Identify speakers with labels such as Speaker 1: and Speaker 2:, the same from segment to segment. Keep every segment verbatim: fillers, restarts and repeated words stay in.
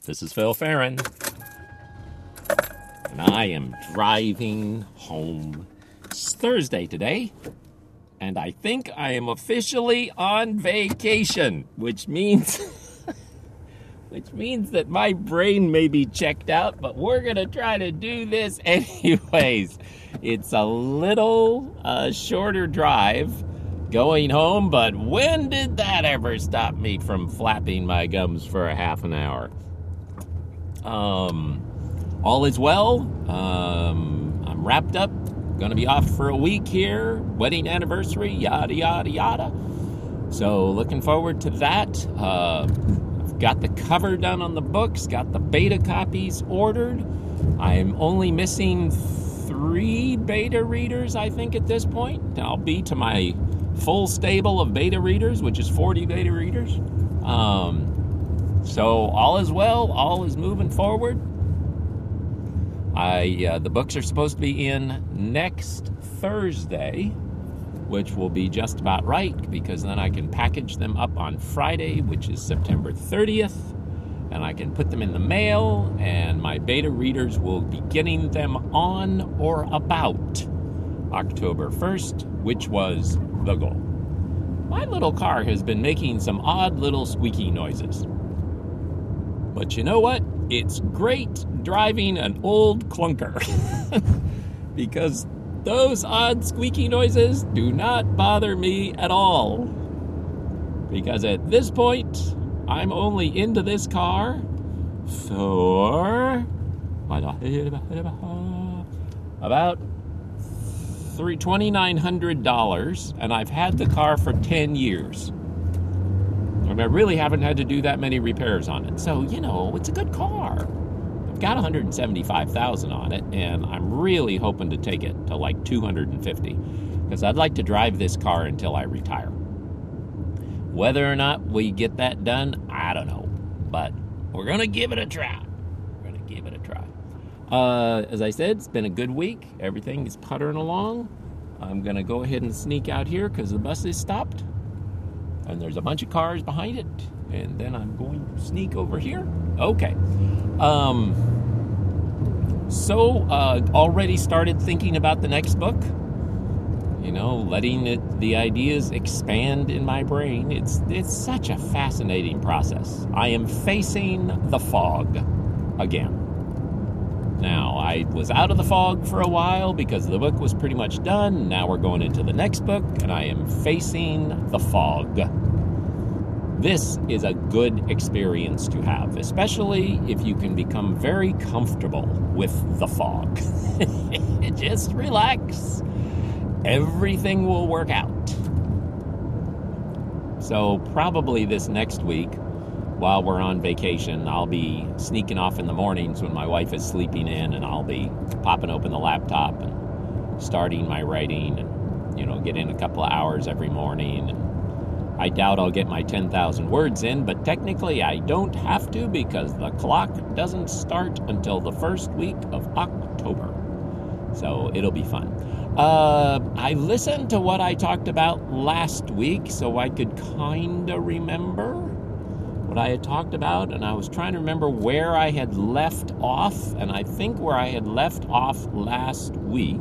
Speaker 1: This is Phil Farron, and I am driving home. It's Thursday today, and I think I am officially on vacation, which means which means that my brain may be checked out, but we're going to try to do this anyways. It's a little uh, shorter drive going home, but when did that ever stop me from flapping my gums for a half an hour? Um, all is well. Um, I'm wrapped up. Going to be off for a week here. Wedding anniversary, yada, yada, yada. So looking forward to that. Uh, I've got the cover done on the books. Got the beta copies ordered. I'm only missing three beta readers, I think, at this point. I'll be to my full stable of beta readers, which is forty beta readers. Um... So all is well, all is moving forward. I uh, the books are supposed to be in next Thursday, which will be just about right, because then I can package them up on Friday, which is September thirtieth, and I can put them in the mail, and my beta readers will be getting them on or about October first, which was the goal. My little car has been making some odd little squeaky noises. But you know what? It's great driving an old clunker because those odd squeaky noises do not bother me at all. Because at this point, I'm only into this car for about three twenty-nine hundred dollars, and I've had the car for ten years. And I really haven't had to do that many repairs on it. So, you know, it's a good car. I've got one hundred seventy-five thousand dollars on it, and I'm really hoping to take it to like two hundred fifty thousand dollars, because I'd like to drive this car until I retire. Whether or not we get that done, I don't know. But we're going to give it a try. We're going to give it a try. Uh, as I said, it's been a good week. Everything is puttering along. I'm going to go ahead and sneak out here because the bus is stopped. And there's a bunch of cars behind it. And then I'm going to sneak over here. Okay. Um, so, uh, already started thinking about the next book. You know, letting it, the ideas expand in my brain. It's, it's such a fascinating process. I am facing the fog again. Now, I was out of the fog for a while because the book was pretty much done. Now we're going into the next book, and I am facing the fog. This is a good experience to have, especially if you can become very comfortable with the fog. Just relax. Everything will work out. So probably this next week, while we're on vacation, I'll be sneaking off in the mornings when my wife is sleeping in, and I'll be popping open the laptop and starting my writing and, you know, getting a couple of hours every morning. And I doubt I'll get my ten thousand words in, but technically I don't have to because the clock doesn't start until the first week of October. So it'll be fun. Uh, I listened to what I talked about last week so I could kind of remember what I had talked about, and I was trying to remember where I had left off, and I think where I had left off last week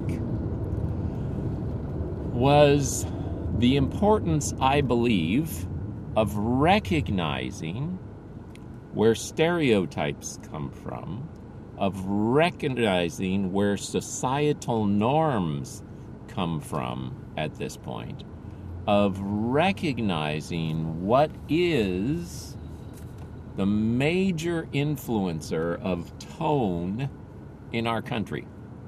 Speaker 1: was the importance, I believe, of recognizing where stereotypes come from, of recognizing where societal norms come from at this point, of recognizing what is the major influencer of tone in our country.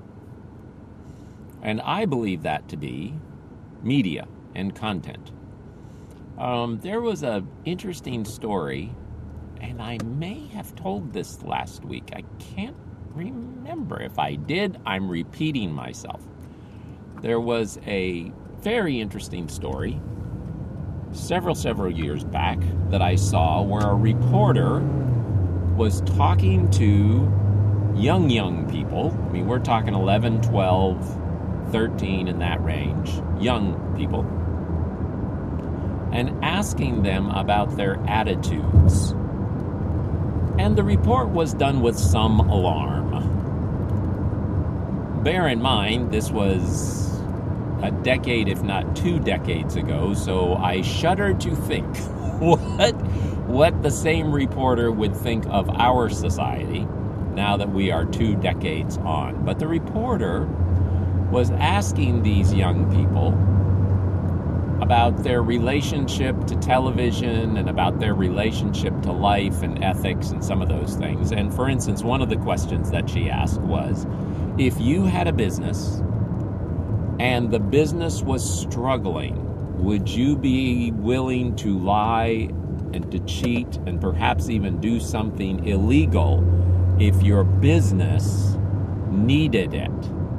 Speaker 1: And I believe that to be media and content. Um, there was an interesting story, and I may have told this last week. I can't remember. If I did, I'm repeating myself. There was a very interesting story several, several years back that I saw where a reporter was talking to young, young people. I mean, we're talking eleven, twelve, thirteen, in that range, young people, and asking them about their attitudes And the report was done with some alarm. Bear in mind, this was a decade, if not two decades ago, so I shudder to think what, what the same reporter would think of our society now that we are two decades on. But the reporter was asking these young people about their relationship to television and about their relationship to life and ethics and some of those things. And for instance, one of the questions that she asked was, if you had a business and the business was struggling, would you be willing to lie and to cheat and perhaps even do something illegal if your business needed it?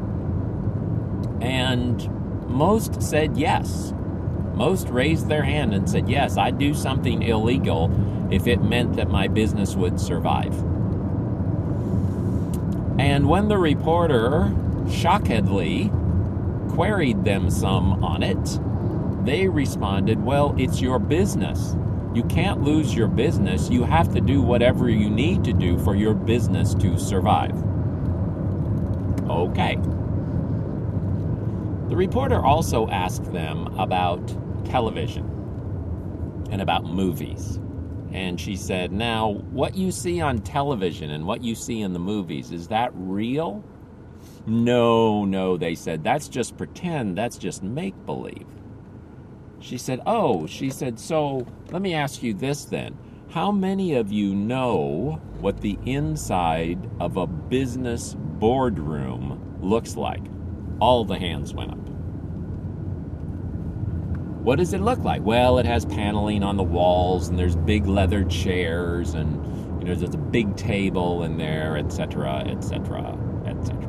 Speaker 1: And most said yes. Most raised their hand and said, yes, I'd do something illegal if it meant that my business would survive. And when the reporter shockedly queried them some on it, they responded, well, it's your business. You can't lose your business. You have to do whatever you need to do for your business to survive. Okay. The reporter also asked them about television and about movies. And she said, now, what you see on television and what you see in the movies, is that real? No, no, they said, that's just pretend, that's just make-believe. She said, oh, she said, so let me ask you this then. How many of you know what the inside of a business boardroom looks like? All the hands went up. What does it look like? Well, it has paneling on the walls, and there's big leather chairs, and you know, there's a big table in there, et cetera, et cetera, et cetera.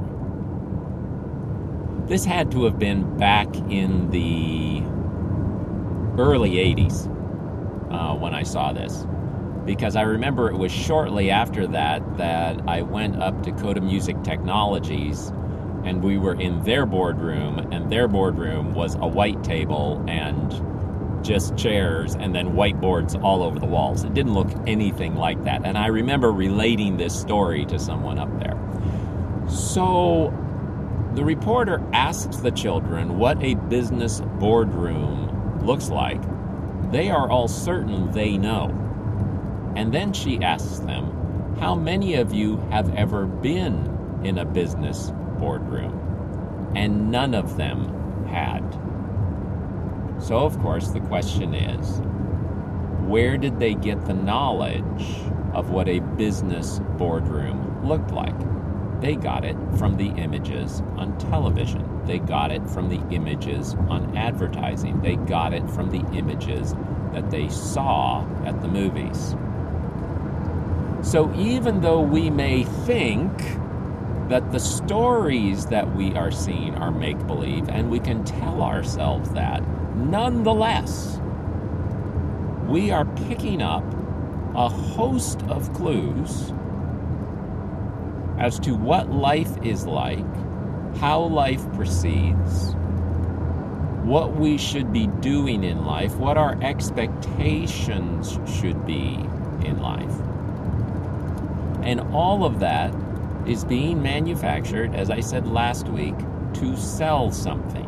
Speaker 1: This had to have been back in the early eighties uh, when I saw this, because I remember it was shortly after that that I went up to Coda Music Technologies, and we were in their boardroom, and their boardroom was a white table and just chairs and then whiteboards all over the walls. It didn't look anything like that. And I remember relating this story to someone up there. So the reporter asks the children what a business boardroom looks like. They are all certain they know. And then she asks them, how many of you have ever been in a business boardroom? And none of them had. So, of course, the question is, where did they get the knowledge of what a business boardroom looked like? They got it from the images on television. They got it from the images on advertising. They got it from the images that they saw at the movies. So even though we may think that the stories that we are seeing are make-believe, and we can tell ourselves that, nonetheless, we are picking up a host of clues as to what life is like, how life proceeds, what we should be doing in life, what our expectations should be in life. And all of that is being manufactured, as I said last week, to sell something.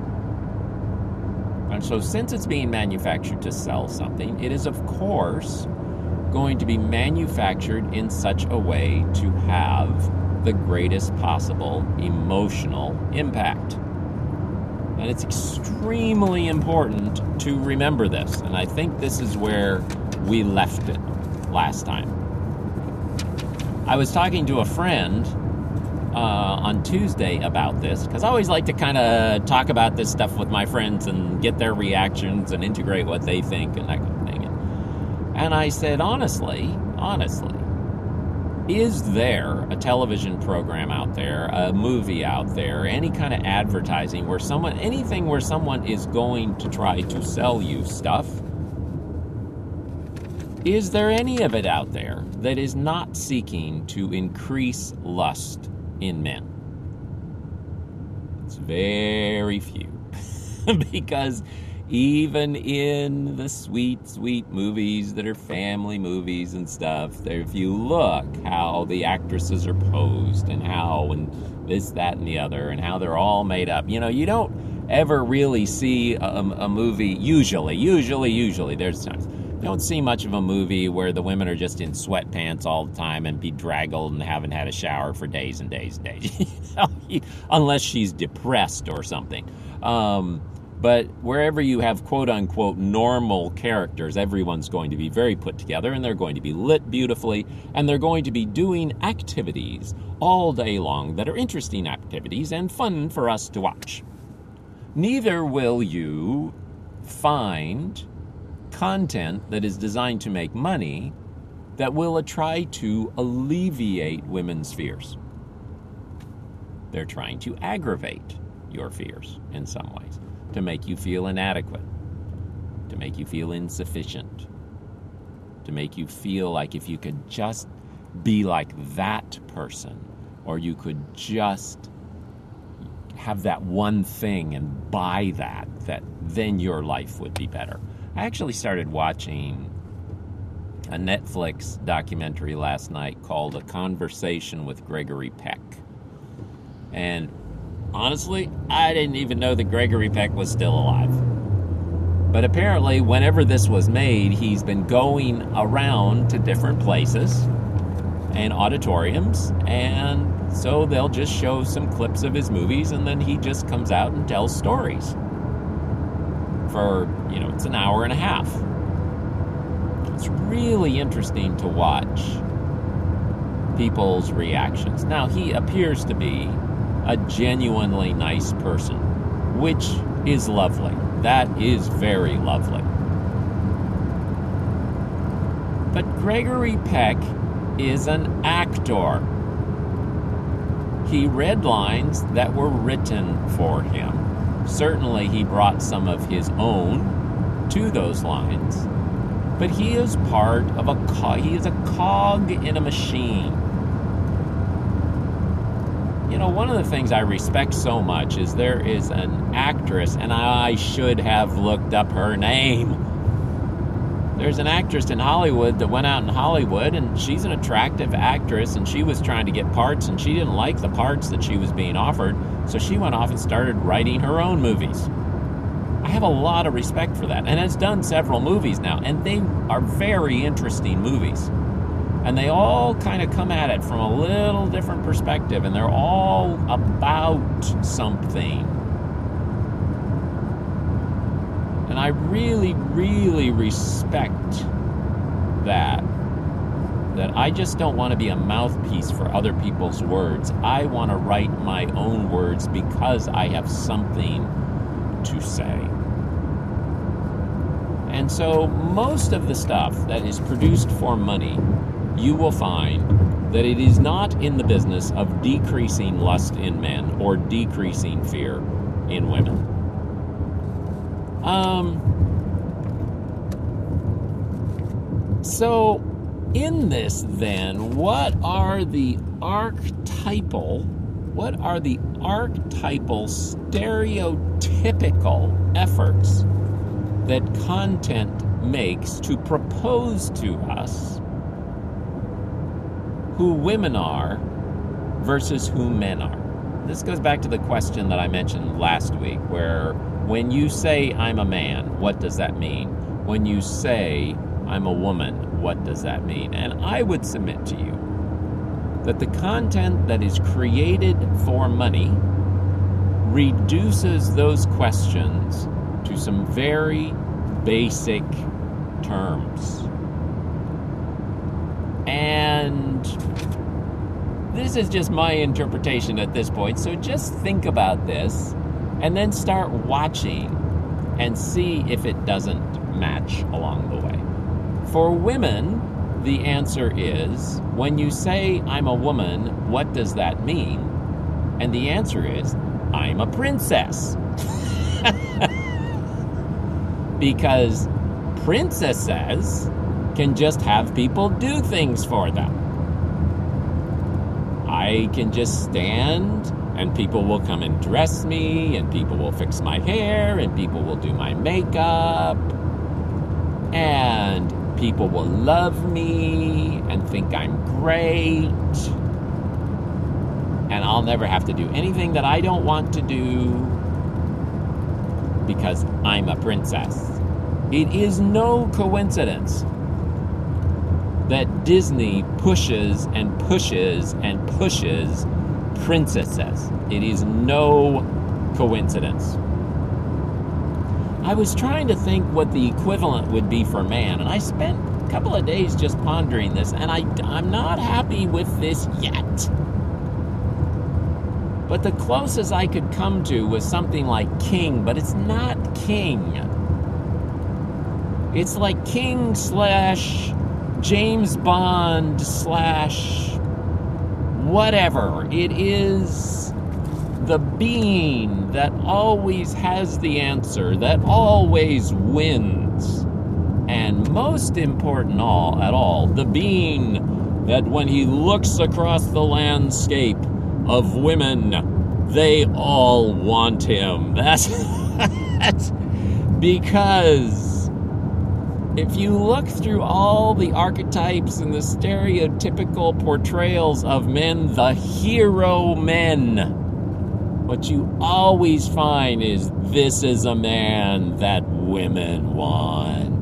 Speaker 1: And so since it's being manufactured to sell something, it is, of course, going to be manufactured in such a way to have the greatest possible emotional impact. And it's extremely important to remember this. And I think this is where we left it last time. I was talking to a friend uh, on Tuesday about this, because I always like to kind of talk about this stuff with my friends and get their reactions and integrate what they think and that kind of thing. And I said, honestly, honestly, is there a television program out there, a movie out there, any kind of advertising where someone, anything where someone is going to try to sell you stuff? Is there any of it out there that is not seeking to increase lust in men? It's very few. Because even in the sweet, sweet movies that are family movies and stuff, if you look how the actresses are posed and how and this, that, and the other, and how they're all made up. You know, you don't ever really see a, a movie, usually, usually, usually, there's times, you don't see much of a movie where the women are just in sweatpants all the time and bedraggled and haven't had a shower for days and days and days, you know, unless she's depressed or something. Um, but wherever you have quote-unquote normal characters, everyone's going to be very put together, and they're going to be lit beautifully, and they're going to be doing activities all day long that are interesting activities and fun for us to watch. Neither will you find content that is designed to make money that will try to alleviate women's fears. They're trying to aggravate your fears in some ways, to make you feel inadequate, to make you feel insufficient, to make you feel like if you could just be like that person, or you could just have that one thing and buy that, that then your life would be better. I actually started watching a Netflix documentary last night called A Conversation with Gregory Peck. And honestly, I didn't even know that Gregory Peck was still alive. But apparently, whenever this was made, he's been going around to different places and auditoriums, and so they'll just show some clips of his movies, and then he just comes out and tells stories. For, you know, it's an hour and a half. It's really interesting to watch people's reactions. Now, he appears to be a genuinely nice person, which is lovely. That is very lovely. But Gregory Peck is an actor. He read lines that were written for him. Certainly he brought some of his own to those lines, but he is part of a cog. He is a cog in a machine. You know, one of the things I respect so much is there is an actress, and I should have looked up her name. There's an actress in Hollywood that went out in Hollywood, and she's an attractive actress, and she was trying to get parts, and she didn't like the parts that she was being offered, so she went off and started writing her own movies. I have a lot of respect for that, and has done several movies now, and they are very interesting movies. And they all kind of come at it from a little different perspective, and they're all about something. And I really, really respect that. That I just don't want to be a mouthpiece for other people's words. I want to write my own words because I have something to say. And so most of the stuff that is produced for money, you will find that it is not in the business of decreasing lust in men or decreasing fear in women. Um, so in this then, what are the archetypal, what are the archetypal stereotypical efforts that content makes to propose to us who women are versus who men are? This goes back to the question that I mentioned last week, where when you say I'm a man, what does that mean? When you say I'm a woman, what does that mean? And I would submit to you that the content that is created for money reduces those questions to some very basic terms. And this is just my interpretation at this point, so just think about this and then start watching and see if it doesn't match along the way. For women, the answer is, when you say I'm a woman, what does that mean? And the answer is, I'm a princess. Because princesses can just have people do things for them. I can just stand And people will come and dress me, and people will fix my hair, and people will do my makeup, and people will love me and think I'm great, and I'll never have to do anything that I don't want to do because I'm a princess. It is no coincidence that Disney pushes and pushes and pushes princesses. It is no coincidence. I was trying to think what the equivalent would be for man, and I spent a couple of days just pondering this, and I, I'm not happy with this yet. But the closest I could come to was something like king, but it's not king. It's like king slash James Bond slash whatever. It is the being that always has the answer, that always wins. And most important all at all, the being that when he looks across the landscape of women, they all want him. That's, that's because if you look through all the archetypes and the stereotypical portrayals of men, the hero men, what you always find is this is a man that women want.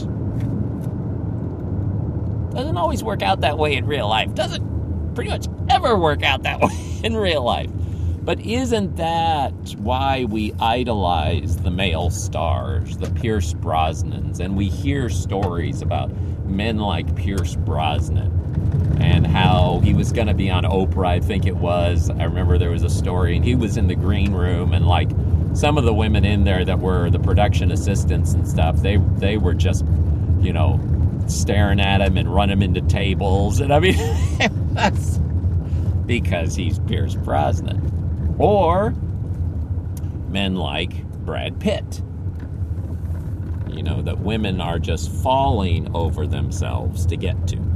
Speaker 1: Doesn't always work out that way in real life. Doesn't pretty much ever work out that way in real life. But isn't that why we idolize the male stars, the Pierce Brosnans, and we hear stories about men like Pierce Brosnan and how he was going to be on Oprah, I think it was. I remember there was a story, and he was in the green room, and like some of the women in there that were the production assistants and stuff, they they were just, you know, staring at him and run him into tables. And I mean, that's because he's Pierce Brosnan. Or men like Brad Pitt. You know, that women are just falling over themselves to get to.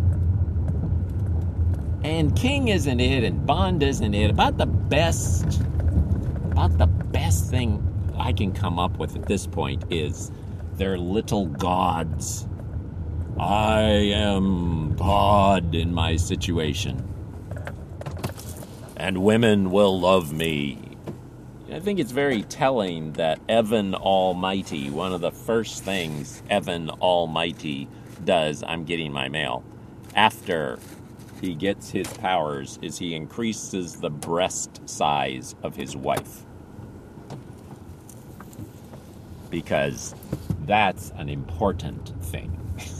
Speaker 1: And King isn't it, and Bond isn't it. About the best, about the best thing I can come up with at this point is they're little gods. I am God in my situation. And women will love me. I think it's very telling that Evan Almighty, one of the first things Evan Almighty does, I'm getting my mail, after he gets his powers, is he increases the breast size of his wife. Because that's an important thing.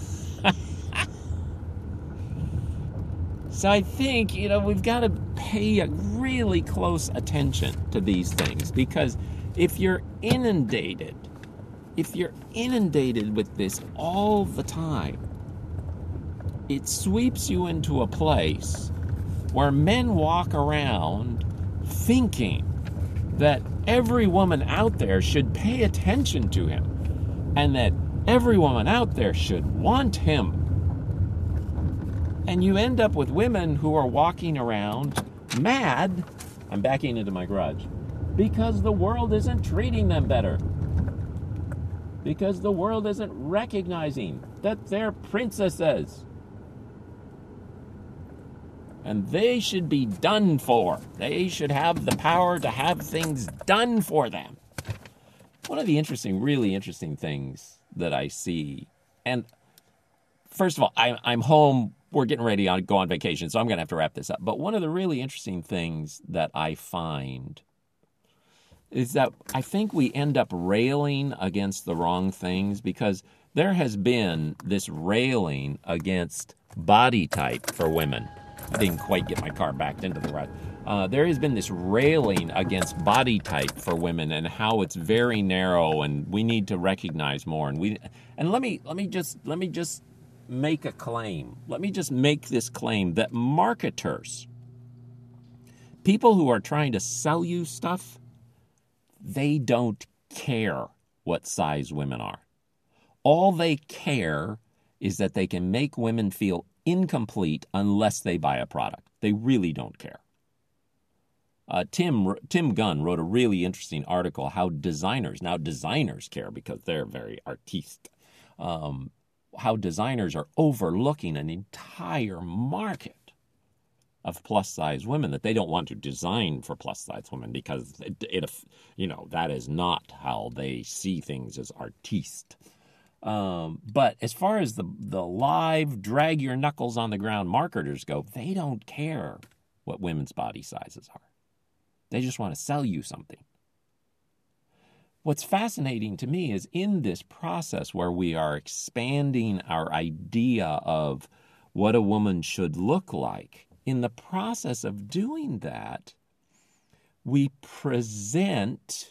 Speaker 1: So I think, you know, we've got to pay a really close attention to these things, because if you're inundated, if you're inundated with this all the time, it sweeps you into a place where men walk around thinking that every woman out there should pay attention to him and that every woman out there should want him. And you end up with women who are walking around mad, I'm backing into my garage, because the world isn't treating them better. Because the world isn't recognizing that they're princesses. And they should be done for. They should have the power to have things done for them. One of the interesting, really interesting things that I see, and first of all, I, I'm home. We're getting ready to go on vacation, so I'm going to have to wrap this up. But one of the really interesting things that I find is that I think we end up railing against the wrong things, because there has been this railing against body type for women. I didn't quite get my car backed into the garage. Uh, there has been this railing against body type for women and how it's very narrow, and we need to recognize more. And we and let me let me just let me just. make a claim. Let me just make this claim that marketers, people who are trying to sell you stuff, they don't care what size women are. All they care is that they can make women feel incomplete unless they buy a product. They really don't care. Uh, Tim Tim Gunn wrote a really interesting article how designers, now designers care because they're very artiste, um, how designers are overlooking an entire market of plus-size women, that they don't want to design for plus-size women because, it, it, you know, that is not how they see things as artiste. Um, but as far as the, the live, drag-your-knuckles-on-the-ground marketers go, they don't care what women's body sizes are. They just want to sell you something. What's fascinating to me is in this process where we are expanding our idea of what a woman should look like, in the process of doing that, we present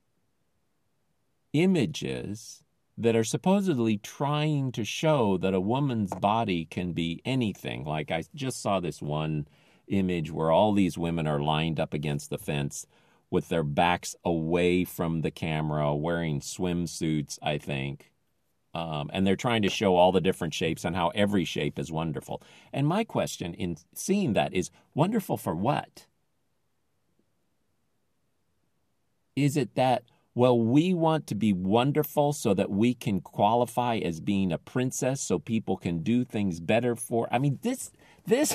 Speaker 1: images that are supposedly trying to show that a woman's body can be anything. Like I just saw this one image where all these women are lined up against the fence with their backs away from the camera, wearing swimsuits, I think. Um, and they're trying to show all the different shapes and how every shape is wonderful. And my question in seeing that is, wonderful for what? Is it that, well, we want to be wonderful so that we can qualify as being a princess so people can do things better for? I mean, this, this...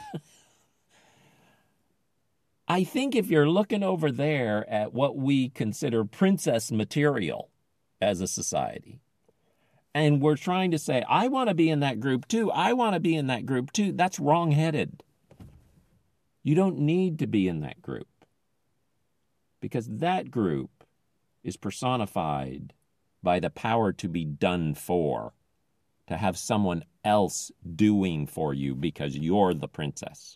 Speaker 1: I think if you're looking over there at what we consider princess material as a society, and we're trying to say, I want to be in that group too, I want to be in that group too, that's wrong-headed. You don't need to be in that group, because that group is personified by the power to be done for, to have someone else doing for you because you're the princess.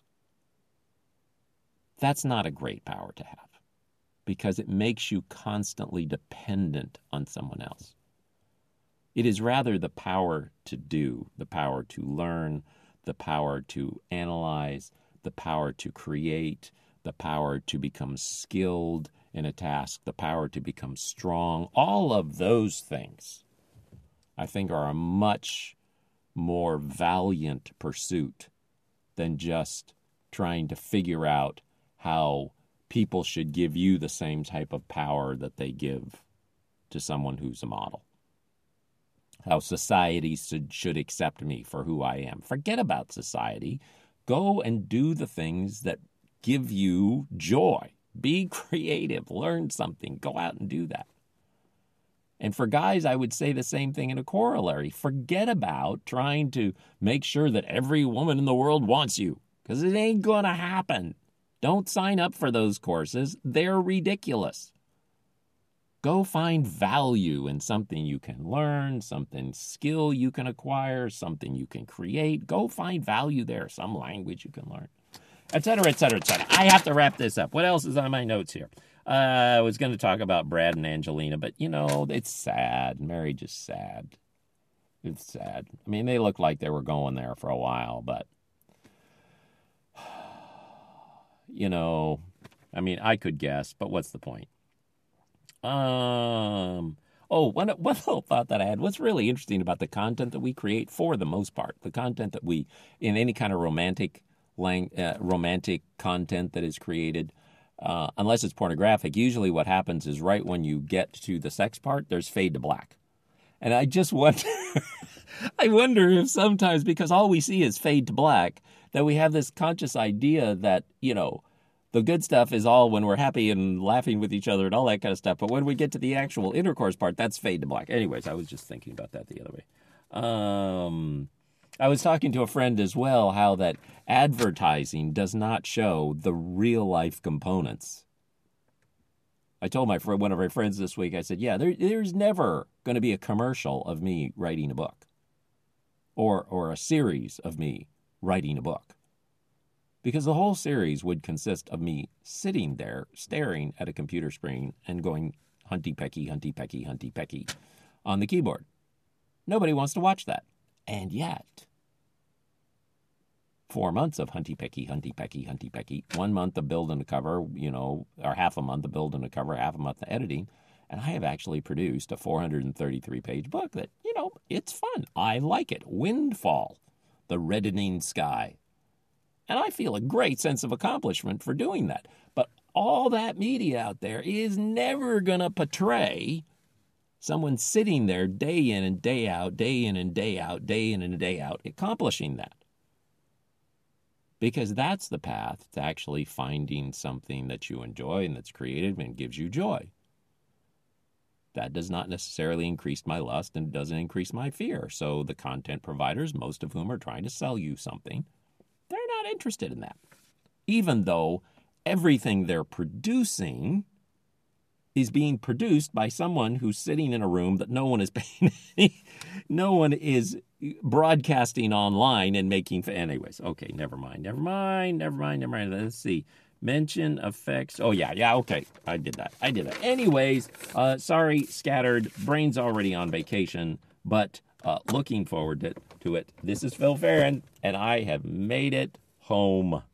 Speaker 1: That's not a great power to have, because it makes you constantly dependent on someone else. It is rather the power to do, the power to learn, the power to analyze, the power to create, the power to become skilled in a task, the power to become strong. All of those things, I think, are a much more valiant pursuit than just trying to figure out how people should give you the same type of power that they give to someone who's a model. How society should, should accept me for who I am. Forget about society. Go and do the things that give you joy. Be creative. Learn something. Go out and do that. And for guys, I would say the same thing in a corollary. Forget about trying to make sure that every woman in the world wants you, because it ain't going to happen. Don't sign up for those courses. They're ridiculous. Go find value in something you can learn, something skill you can acquire, something you can create. Go find value there, some language you can learn, et cetera, et cetera, et cetera. I have to wrap this up. What else is on my notes here? Uh, I was going to talk about Brad and Angelina, but, you know, it's sad. Marriage is sad. It's sad. I mean, they looked like they were going there for a while, but... You know, I mean, I could guess, but what's the point? Um, oh, one, one little thought that I had. What's really interesting about the content that we create, for the most part, the content that we, in any kind of romantic, lang, uh, romantic content that is created, uh, unless it's pornographic, usually what happens is right when you get to the sex part, there's fade to black. And I just wonder, I wonder if sometimes, because all we see is fade to black, that we have this conscious idea that, you know, the good stuff is all when we're happy and laughing with each other and all that kind of stuff. But when we get to the actual intercourse part, that's fade to black. Anyways, I was just thinking about that the other way. Um, I was talking to a friend as well, how that advertising does not show the real life components. I told my friend, one of my friends this week, I said, yeah, there, there's never going to be a commercial of me writing a book, or or a series of me writing a book, because the whole series would consist of me sitting there staring at a computer screen and going hunty pecky, hunty pecky, hunty pecky on the keyboard. Nobody wants to watch that. And yet, four months of hunty pecky, hunty pecky, hunty pecky, one month of building a cover, you know, or half a month of building a cover, half a month of editing, and I have actually produced a four hundred thirty-three page book that, you know, it's fun. I like it. Windfall. The reddening sky. And I feel a great sense of accomplishment for doing that. But all that media out there is never going to portray someone sitting there day in and day out, day in and day out, day in and day out, accomplishing that. Because that's the path to actually finding something that you enjoy and that's creative and gives you joy. That does not necessarily increase my lust and doesn't increase my fear. So the content providers, most of whom are trying to sell you something, they're not interested in that. Even though everything they're producing is being produced by someone who's sitting in a room that no one is paying, no one is broadcasting online and making, anyways, okay, never mind, never mind, never mind, never mind, let's see, mention effects, oh yeah, yeah, okay, I did that, I did that, anyways, uh, sorry, scattered, brain's already on vacation, but uh, looking forward to, to it. This is Phil Farron, and I have made it home.